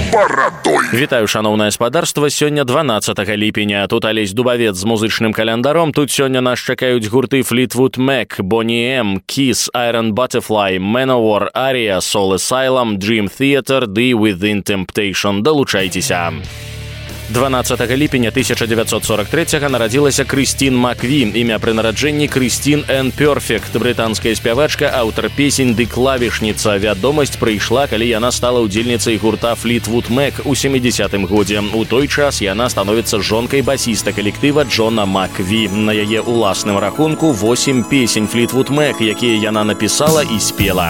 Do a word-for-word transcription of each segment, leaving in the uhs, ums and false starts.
барадой. Вітаю, шаноўнае спадарства. Сёння дванаццатага ліпеня. Тут Алесь Дубавец з музычным календаром. Тут сёння нас чакаюць гурты Fleetwood Mac, Boney M, Kiss, Iron Butterfly, Manowar, Aria, Soul Asylum, Dream Theater ды Within Temptation. Далучайцеся. дванаццатага ліпеня тысяча дзевяцьсот сорок трэцяга нарадзілася Крыстін Макві. Імя пры нараджэнні Крыстін Энн Перфект, брытанская спявачка, аўтар песень ды клавішніца. Вядомасць прыйшла, калі яна стала ўдзельніцай гурта Fleetwood Mac у сямідзесятым годзе. У той час яна становіцца жонкай басіста калектыва Джона Макві. На яе ўласным рахунку восем песень Fleetwood Mac, якія яна напісала і спела.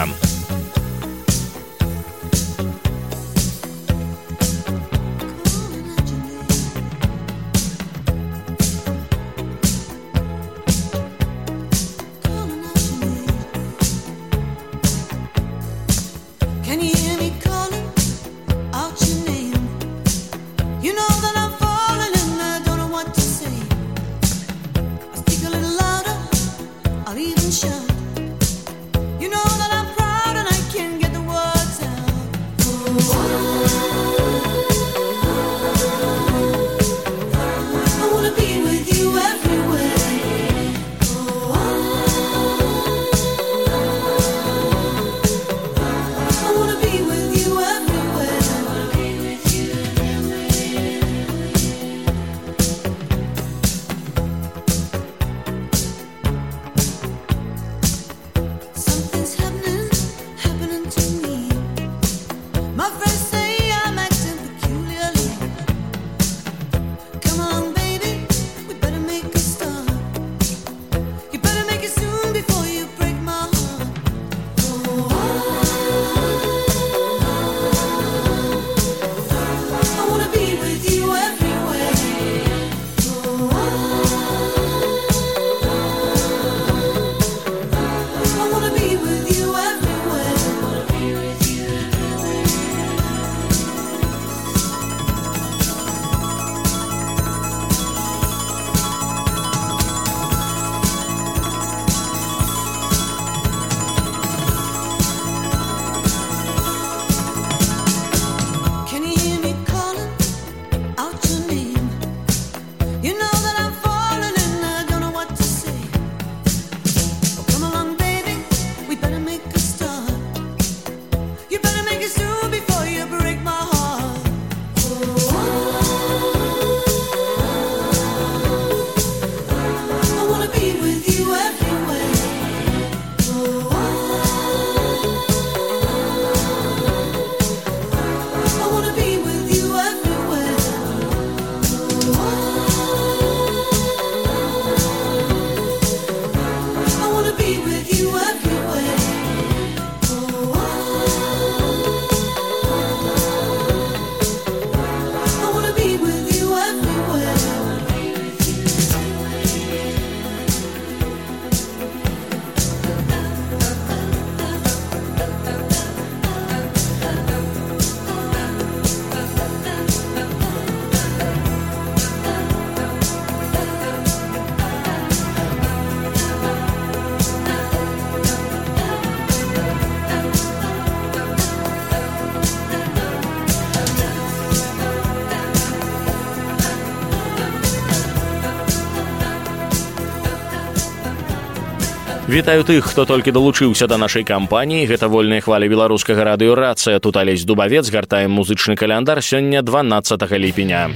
Вітаю тых, хто толькі далучыўся да нашай кампаніі. Гэта вольныя хвалі беларускага радыё «Рацыя». Тут Алесь Дубавец, гартаем музычны каляндар. Сёння дванаццатага ліпеня.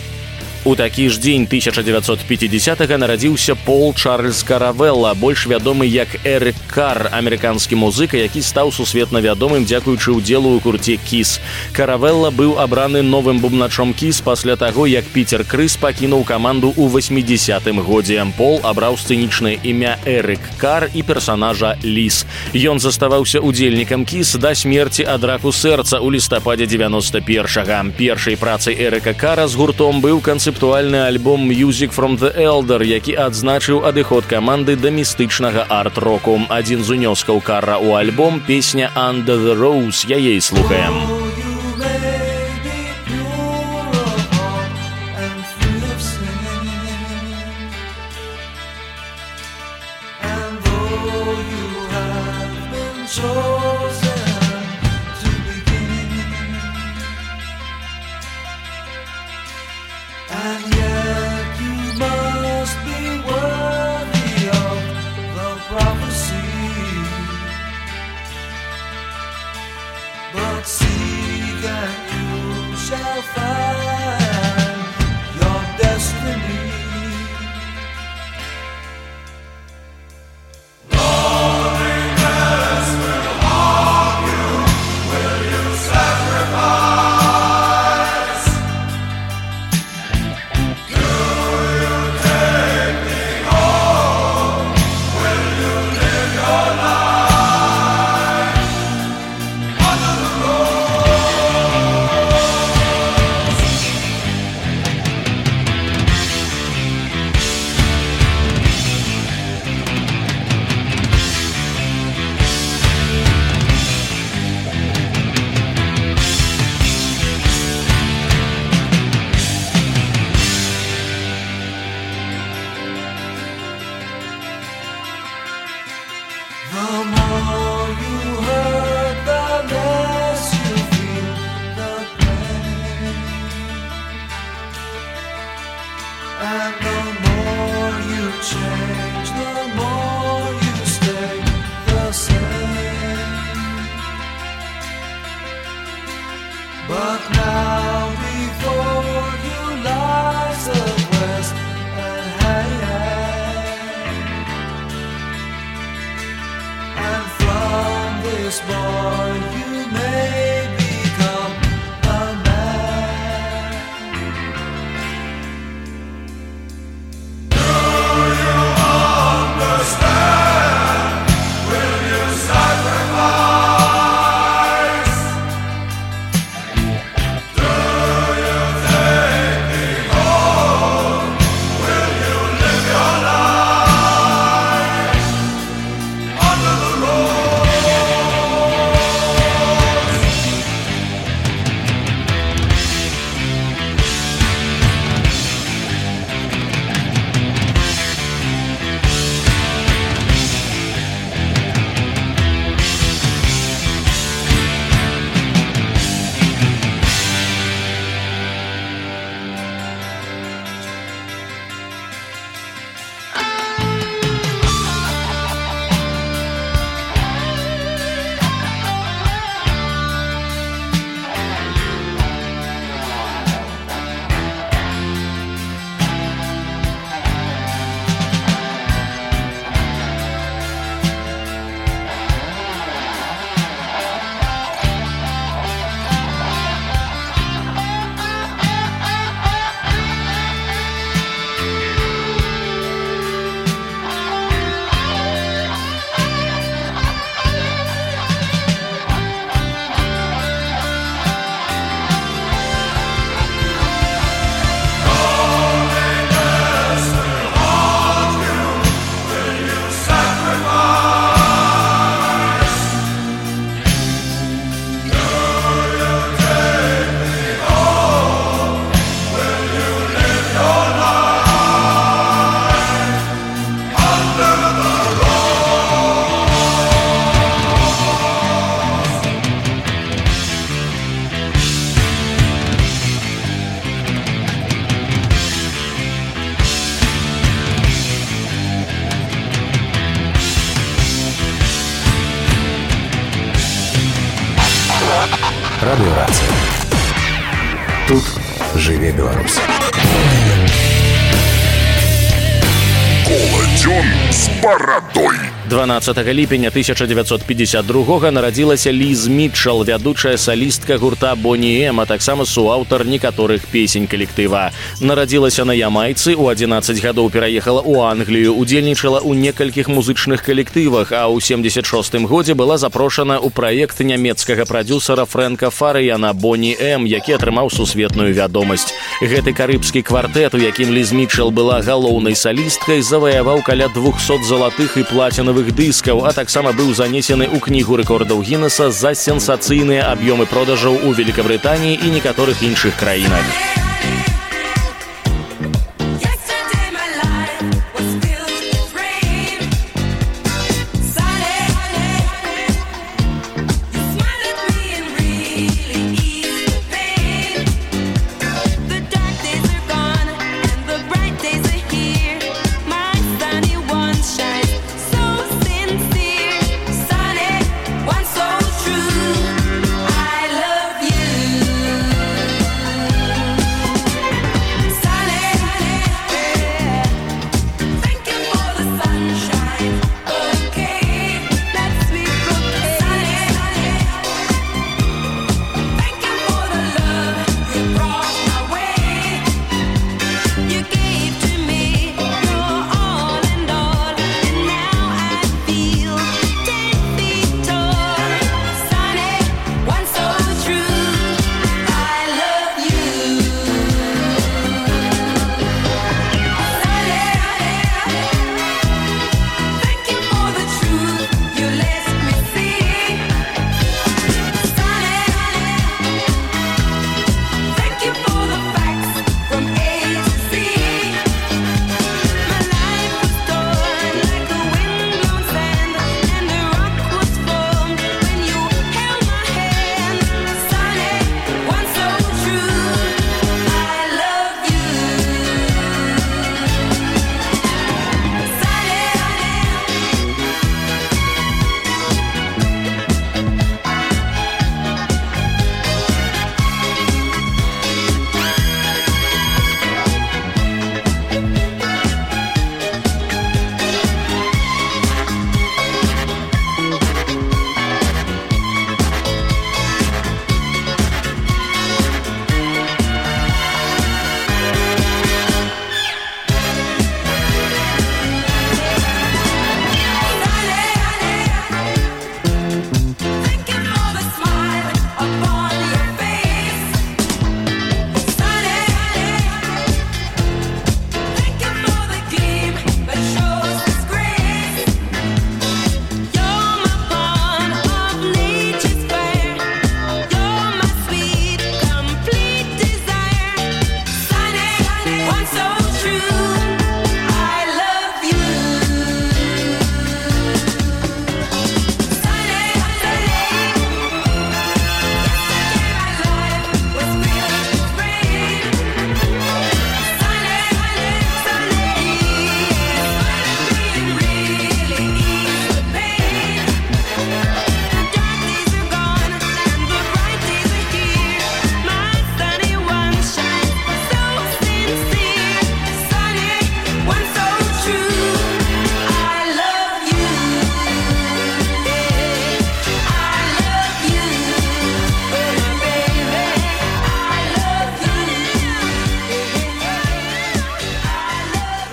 У такі ж дзень тысяча дзевяцьсот пяцідзясятага нарадзіўся Пол Чарльз Каравелла, больш вядомы як Эрык Кар, амерыканскі музыка, які стаў сусветна вядомым дзякуючы ўдзелу ў гурце Kiss. Каравелла быў абраны новым бубначом Kiss пасля таго, як Пітер Крыс пакінуў каманду ў восьмідзесятым годзе. Пол абраў сцэнічнае імя Эрык Кар і персанажа Ліс. Ён заставаўся удзельнікам Kiss да смерці ад раку сэрца ў лістападзе дзевяноста першага. Першай працай Эрыка Кара з гуртом быў канцэптуальны альбом «Music from the Elder», які адзначыў адыход каманды да містычнага арт-року. Адзін з унёскаў Кара ў альбом — песня «Under the Rose». Яе і слухаем. Радыёрацыя. Тут жыве Беларусь. Коладзён з барадой. дванаццатага ліпеня тысяча дзевяцьсот пятьдесят другога нарадзілася Ліз Мітчел, вядучая салістка гурта Боні Эм, а таксама суаўтар некаторых песень калектыва. Нарадзілася на Ямайцы, у адзінаццаць гадоў пераехала ў Англію, удзельнічала ў некалькіх музычных калектывах, а ў семдзесят шостым годзе была запрошана ў праект нямецкага прадзюсара Фрэнка Фарыяна Боні Эм, які атрымаў сусветную вядомасць. Гэты карыбскі квартэт, у якім Ліз Мітчел была галоўнай салісткай, заваяваў каля двухсот залатых і плацінавых дыскаў, а таксама быў занесены ў кнігу рэкордаў Гіннеса за сенсацыйныя аб'ёмы продажаў у Великабрытаніі і некаторых іншых краінах. The dark days are gone.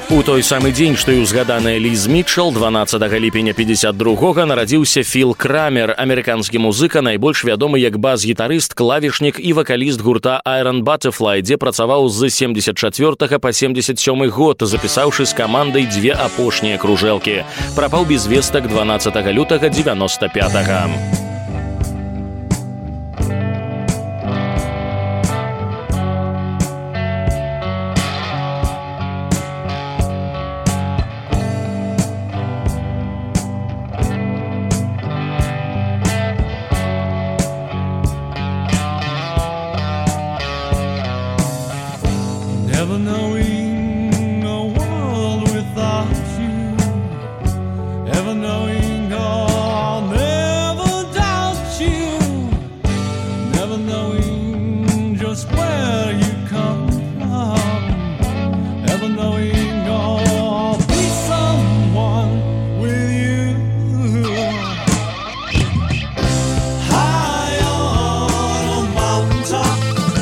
У той самы дзень, што і узгаданая Ліз Мітчелл, дванаццатага ліпеня пятьдесят другога нарадзіўся Філ Крамер, амерыканскі музыка, найбольш вядомы як бас-гітарыст, клавішнік і вакаліст гурта Iron Butterfly, дзе працаваў з семьдесят чацвёртага па семьдесят сёмы год, запісаўшы з камандай дзве апошнія кружэлкі. Прапаў без вестак дванаццатага лютага дзевяноста пятага. Never knowing a world without you, ever knowing I'll never doubt you, never knowing just where you come from, ever knowing I'll be someone with you. High on a mountaintop,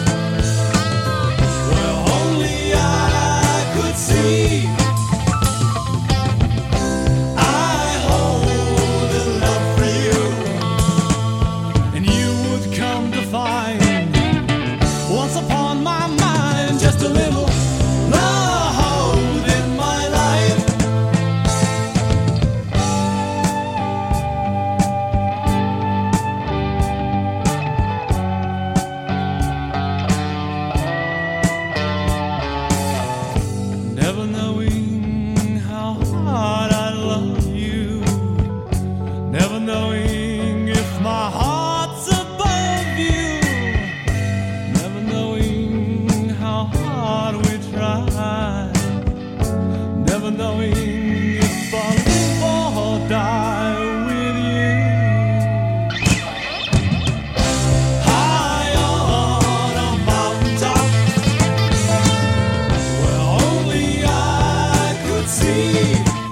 never knowing how hard I love you, never knowing if my heart's above you, never knowing how hard we try, never knowing if I'll live or die with you. High on a mountaintop, where only I could see,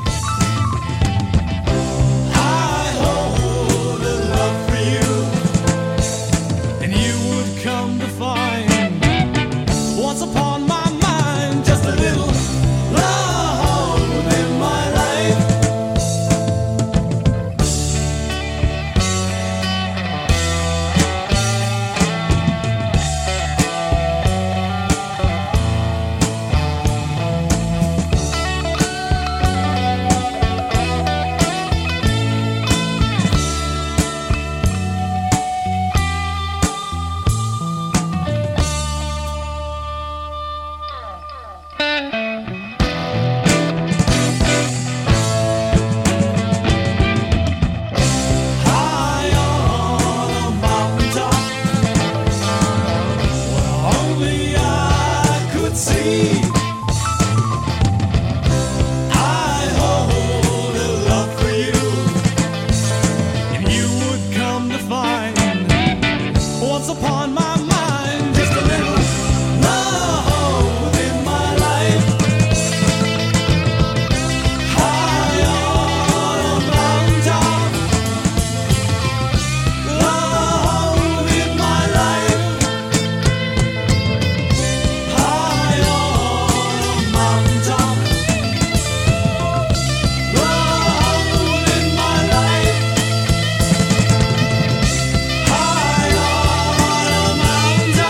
I hold a love for you, and you would come to find once upon my mind just a little love in my life. High on a mountaintop, where only I could see, I hold a love for you, and you would come to find once upon my mind just a little love in my life. High on a mountaintop, love in my life. High on a mountaintop, love in my life. High on a mountaintop.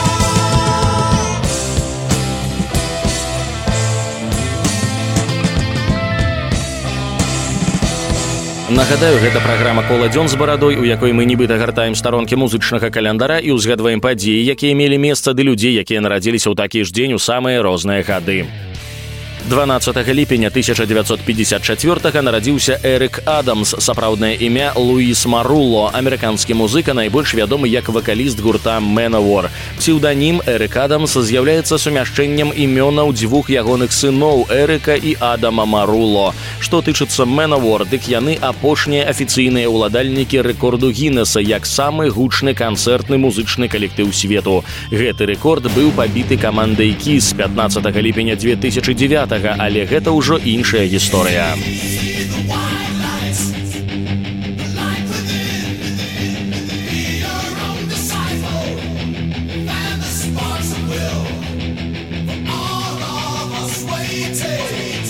Нагадаю, гэта праграма «Кола дзён з барадой», у якой мы нібыта гартаем старонкі музычнага календара і ўзгадваем падзеі, якія мелі месца, ды людзей, якія нарадзіліся ў такі ж дзень у самыя розныя гады. дванаццатага ліпеня тысяча дзевяцьсот пятьдесят чацвёртага нарадзіўся Эрик Адамс, сапраўднае імя Луіс Марулло, амерыканскі музыка, найбольш вядомы як вакаліст гурта Manowar. Псеўданім Эрик Адамс з'яўляецца сумяшчэннем імёнаў дзвюх ягоных сыноў Эрика і Адама Марулло. Што тычыцца Manowar, дык яны апошнія афіцыйныя ўладальнікі рэкорду Гіннеса як самы гучны канцэртны музычны калектыў свету. Гэты рэкорд быў пабіты камандай Kiss пятнаццатага ліпеня две тысячы дзевятага, але гэта ўжо іншая гісторыя. Take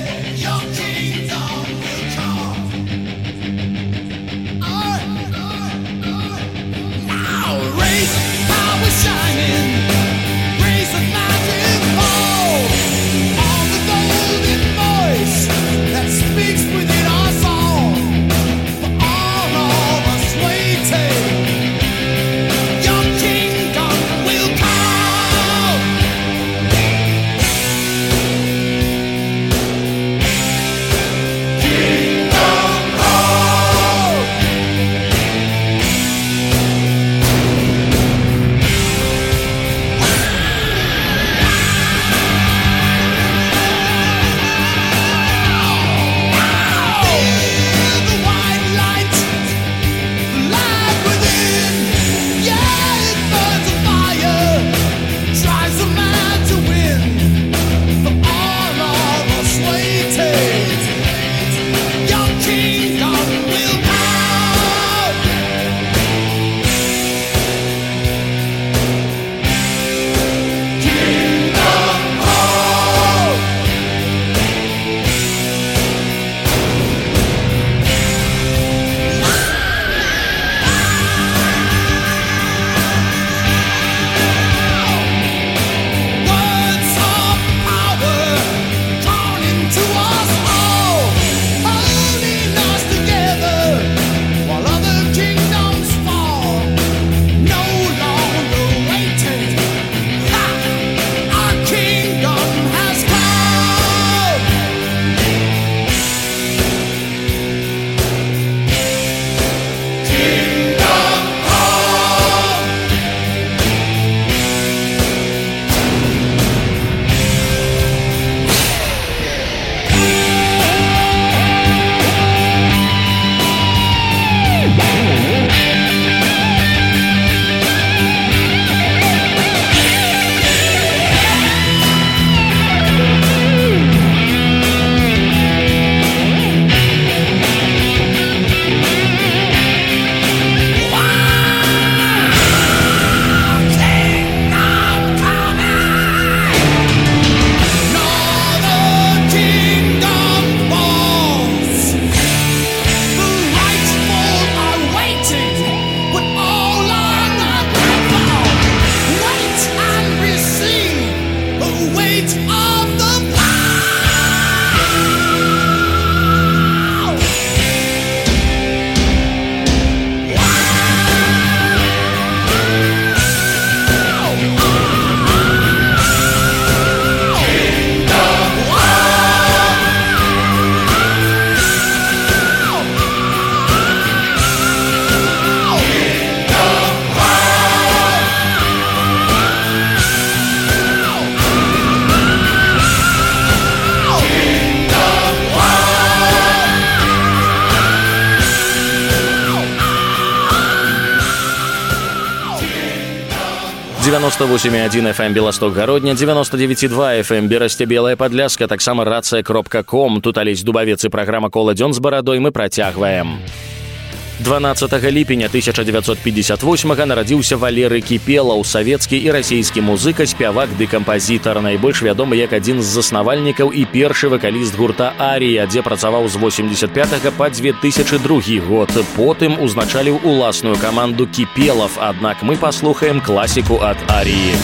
девяносто восемь и один эф эм Белосток Гародня, девяносто девять и два эф эм Берасце Белая Падляска, таксама рацыя кропка ком. Тут Алесь Дубавец і праграма «Кола дзён з барадой» мы працягваем. дванаццатага ліпеня тысяча дзевяцьсот пятьдесят восьмага нарадзіўся Валерый Кіпелаў, савецкі і расійскі музыка, спявак ды кампазітар, найбольш вядомы як адзін з заснавальнікаў і першы вакаліст гурта «Арія», дзе працаваў з восемьдесят пятага па две тысячи другі год. Потым узначаліў уласную каманду «Кіпелаў», аднак мы паслухаем класіку ад «Аріі».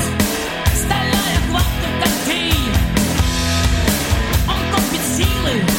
Стальная хватка когтей. Он копит силы.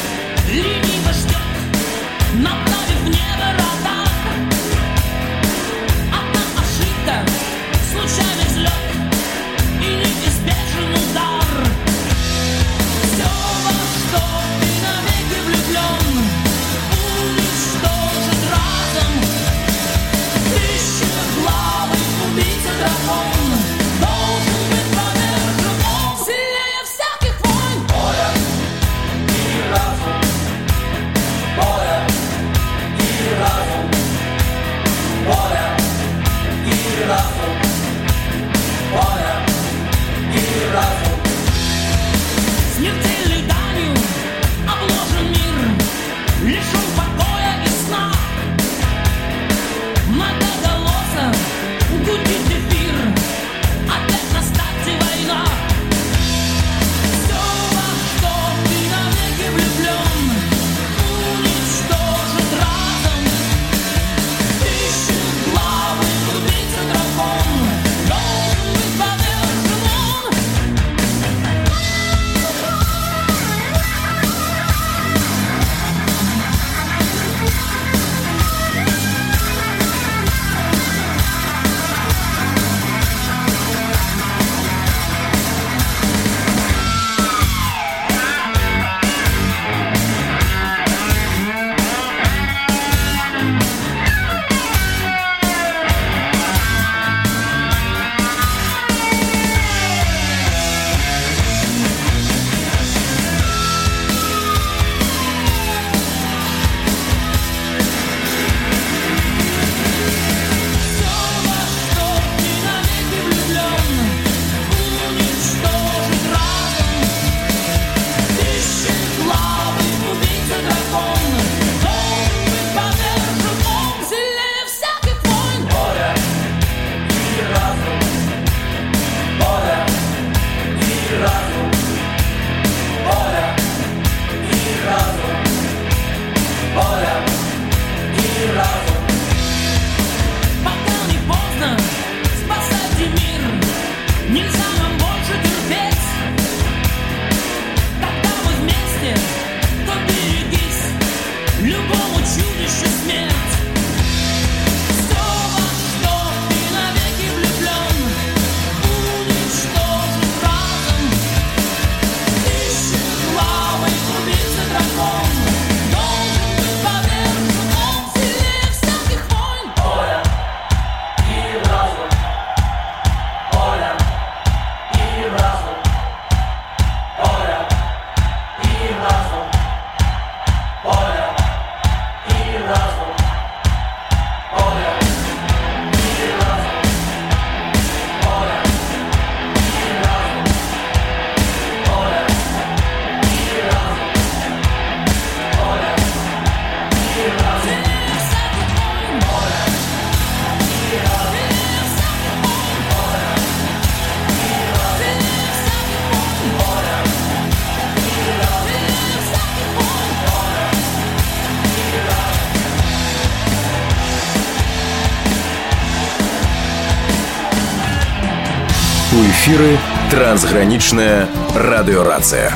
У эфіры трансгранічная радыёрацыя.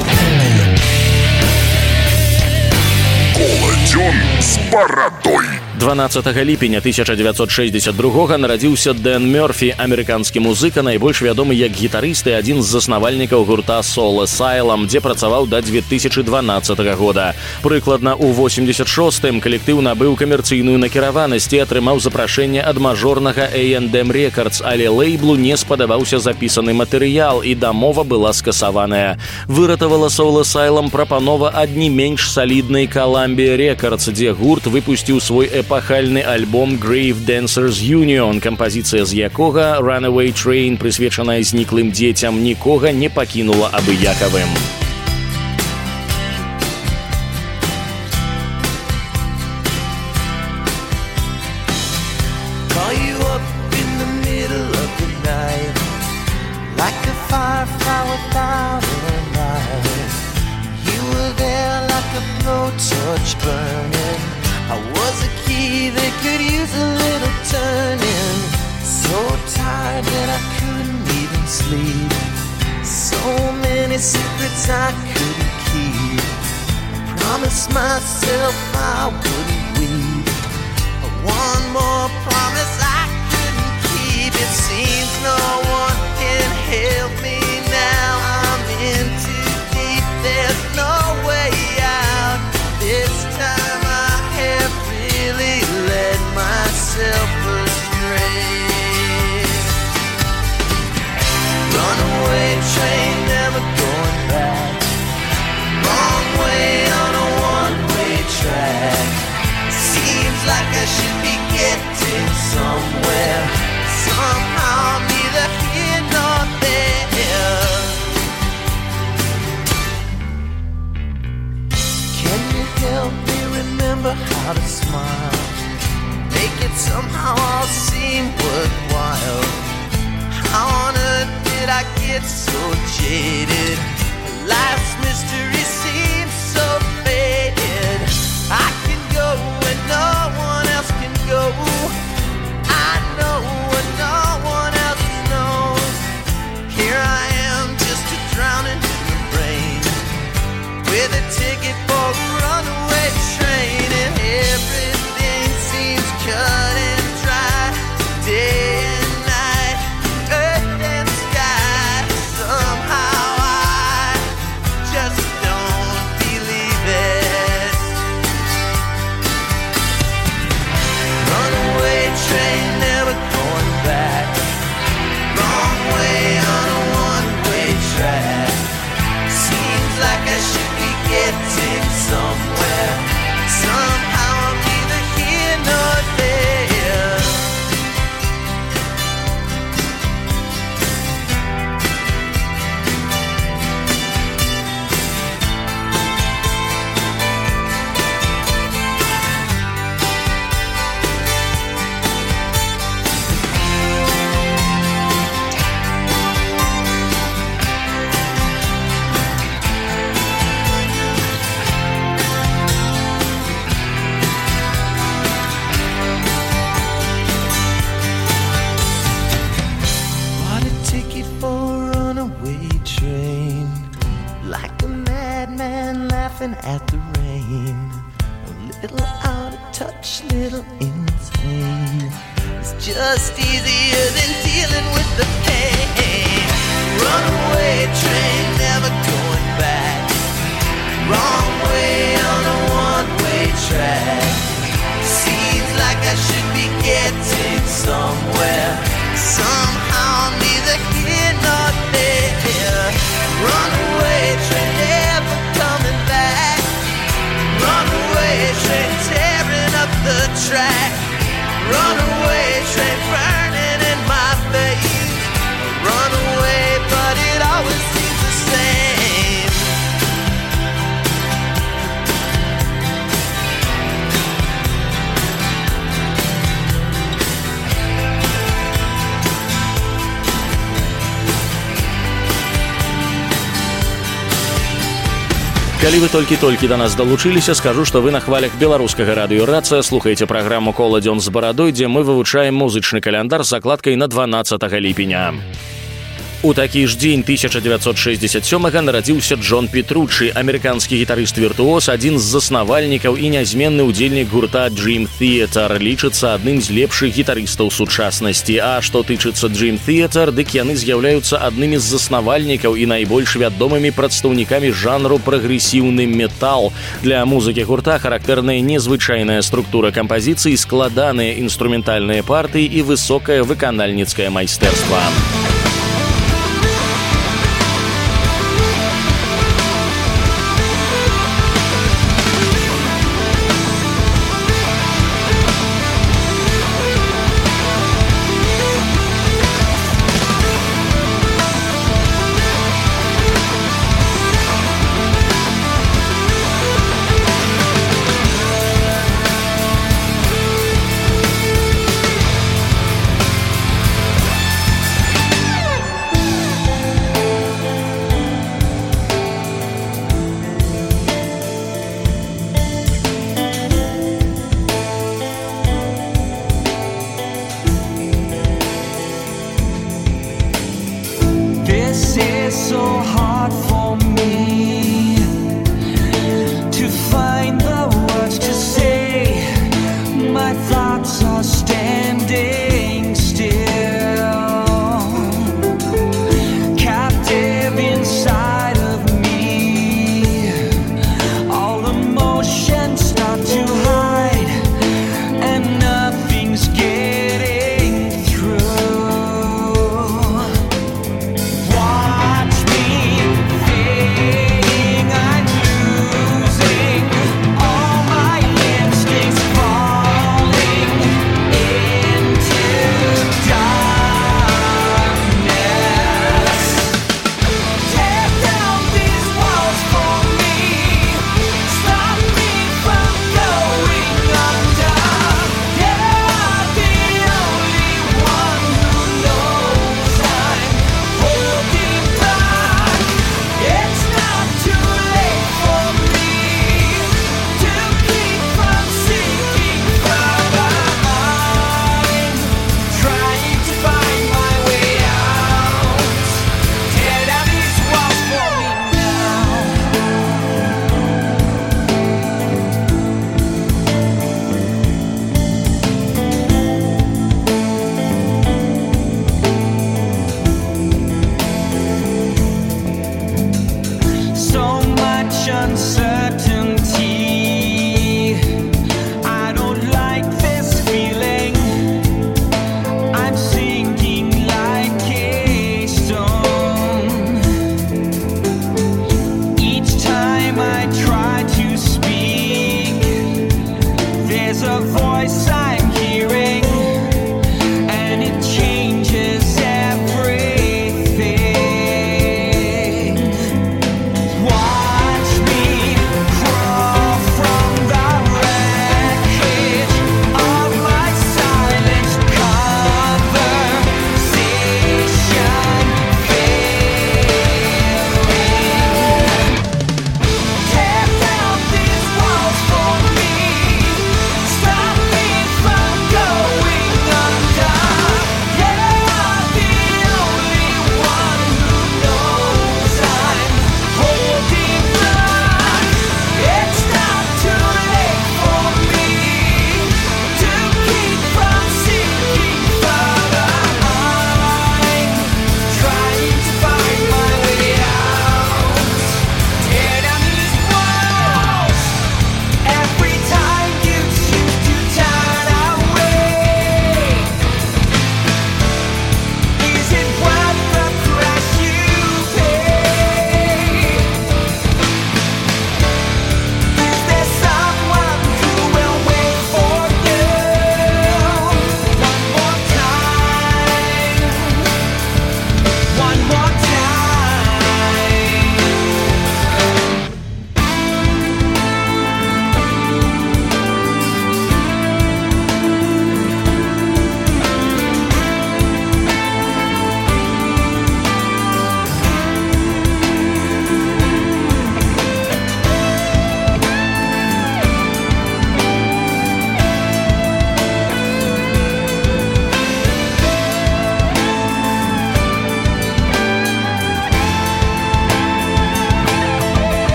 Коладзён з барадой. дванаццатага ліпеня тысяча дзевяцьсот шэсцьдзесят другога нарадзіўся Дэн Мёрфі, амерыканскі музыка, найбольш вядомы як гітарыст і адзін з заснавальнікаў гурта Soul Asylum, дзе працаваў да две тысячы дванаццатага года. Прыкладна ў восемьдесят шостым калектыў набыў камерцыйную накіраванасць і атрымаў запрашэнне ад мажорнага эй энд эм Records, але лэйблу не спадабаўся запісаны матэрыял і дамова была скасаваная. Выратавала Soul Asylum прапанова ад не менш саліднай Columbia Records, дзе гурт выпусціў свой эпахальны альбом Grave Dancers Union, кампазіцыя з якога Runaway Train, прысвечаная зніклым дзецям, нікога не пакінула абыякавым. Call you up in the middle of the night, like a firefly without a light. You were there like a blowtorch burning. I was a key that could use a little turning. So tired that I couldn't even sleep. So many secrets I couldn't keep. I promised myself I wouldn't weep. One more promise I couldn't keep. It seems no one can help me now. I'm in too deep, there's no way out. This time I have really led myself astray. Runaway train, never going back. Wrong way on a one-way track. Seems like I should be getting somewhere. Somehow I'm neither here nor there. Can you help me remember how to smile? Make it somehow all seem worthwhile. How on earth did I get so jaded? Life's mystery seems so faded. I can go where no one else can go. I know what no one else knows. Here I am, just a drowning in the rain, with a ticket for a runaway train, and everything seems cut and dry. Day and night, earth and sky. Somehow I just don't believe it. Runaway train, never going back. Wrong way on a one-way track. Seems like I should be getting somewhere. Somehow I'm neither here nor there. Bought a ticket for a runaway train, like a madman laughing at the rain. A little out of touch, little insane. It's just easier than dealing with the pain. Runaway train, never going back. Wrong way on a one-way track. Seems like I should be getting somewhere. Somehow I'm neither here nor there. Runaway train, never coming back. Runaway train, tearing up the track. Runaway train, burning in my face. Runaway, but it always seems the same. Калі вы толькі-толькі да нас далучыліся, скажу, што вы на хвалях беларускага радыёрацыя слухаеце праграму «Коладзён з барадой», дзе мы вывучаем музычны каляндар з закладкай на дванаццатага ліпеня. У такі ж дзень тысяча дзевяцьсот шэсцьдзесят сёмага нарадзіўся Джон Петруччы, амерыканскі гітарыст-віртуоз, адзін з заснавальнікаў і нязменны ўдзельнік гурта Dream Theater, лічыцца адным з лепшых гітарыстаў сучаснасці. А што тычыцца Dream Theater, дык яны з'яўляюцца аднымі з заснавальнікаў і найбольш вядомымі прадстаўнікамі жанру прагрэсіўны метал. Для музыкі гурта характэрная незвычайная структура кампазіцыі, складаныя інструментальныя партыі і высокае выканальніцкае майстэрства.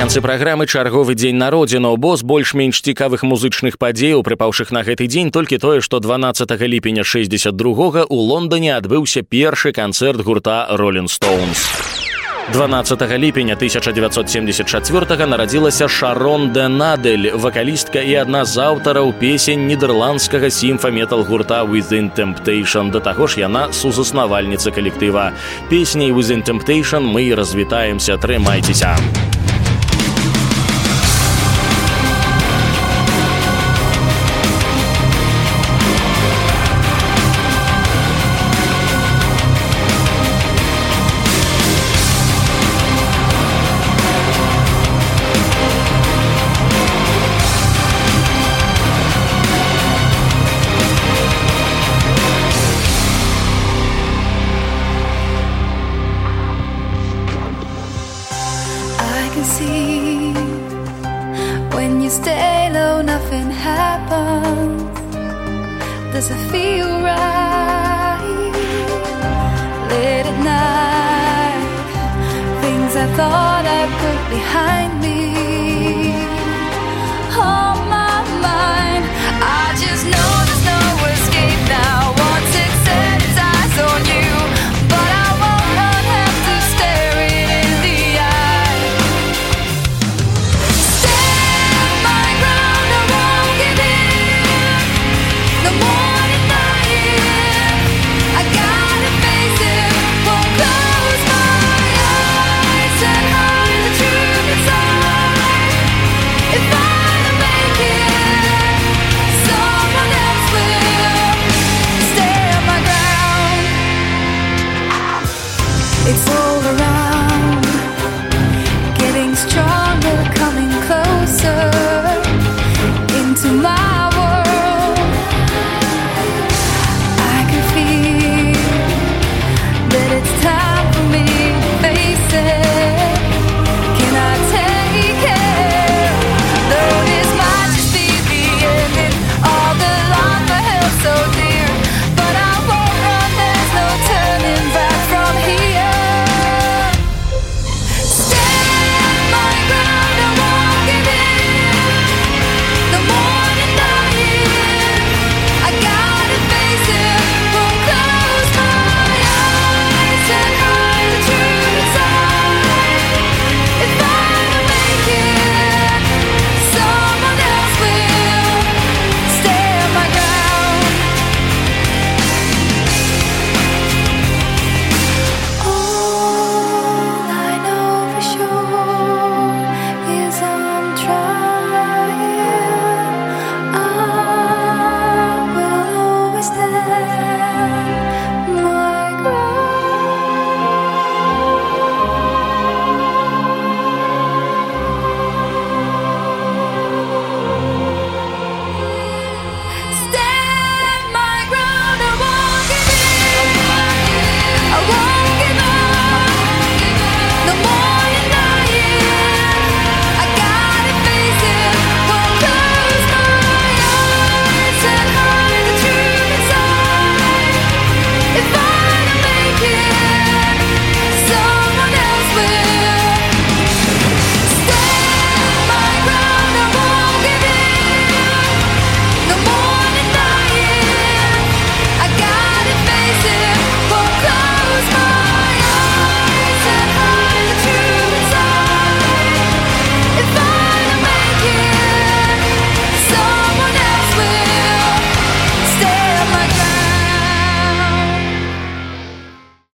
канцы праграмы чарговы дзень народзінаў, бо з больш-менш цікавых музычных падзеяў, прыпаўшых на гэты дзень, толькі тое, што дванаццатага ліпеня шэсцьдзесят другога ў Лондоне адбыўся першы канцэрт гурта Rolling Stones. дванаццатага ліпеня тысяча дзевяцьсот семьдесят чацвёртага нарадзілася Шарон де Надель, вакалістка і адна з аўтараў песень нідэрландскага сімфа-метал гурта Within Temptation. Да таго ж яна сузаснавальніца калектыва. Песняй Within Temptation мы развітаемся, трымайцеся. See, when you stay low, nothing happens. Does it feel right? Late at night, things I thought I put behind me